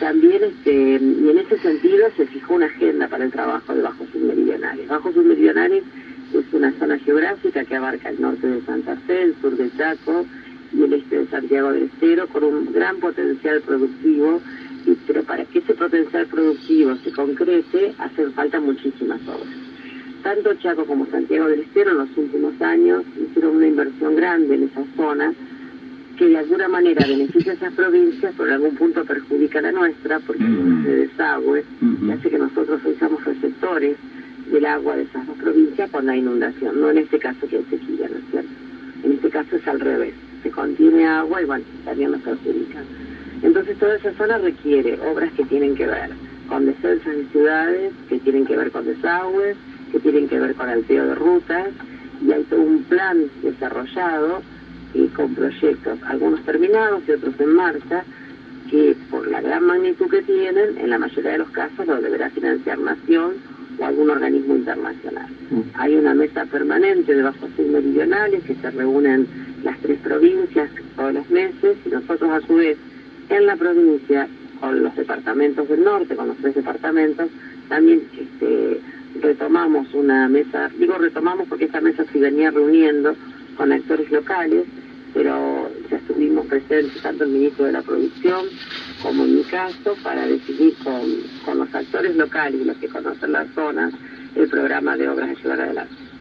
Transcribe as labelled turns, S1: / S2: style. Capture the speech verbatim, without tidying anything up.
S1: también, este, y en ese sentido se fijó una agenda para el trabajo de bajos submeridionales. Bajos submeridionales es una zona geográfica que abarca el norte de Santa Fe, el sur de Chaco y el este de Santiago del Estero, con un gran potencial productivo, y, pero para que ese potencial productivo se concrete hacen falta muchísimas obras. Tanto Chaco como Santiago del Estero en los últimos años hicieron una inversión grande en esa zona, que de alguna manera beneficia a esas provincias, pero en algún punto perjudica a la nuestra, porque uh-huh. se desagüe, uh-huh. y hace que nosotros hoy seamos receptores del agua de esas dos provincias cuando hay inundación. No en este caso que hay sequía, ¿no es cierto? En este caso es al revés, se contiene agua y bueno, también nos perjudica. Entonces toda esa zona requiere obras que tienen que ver con defensas de ciudades, que tienen que ver con desagües, que tienen que ver con alteo de rutas, y hay todo un plan desarrollado y con proyectos, algunos terminados y otros en marcha, que por la gran magnitud que tienen, en la mayoría de los casos lo deberá financiar Nación o algún organismo internacional. Mm. Hay una mesa permanente de bajos submeridionales que se reúnen las tres provincias todos los meses, y nosotros a su vez en la provincia, con los departamentos del norte, con los tres departamentos, también este, retomamos una mesa, digo retomamos porque esta mesa se venía reuniendo con actores locales, pero ya estuvimos presentes tanto el ministro de la Producción como en mi caso para decidir con, con los actores locales y los que conocen las zonas el programa de obras a llevar adelante.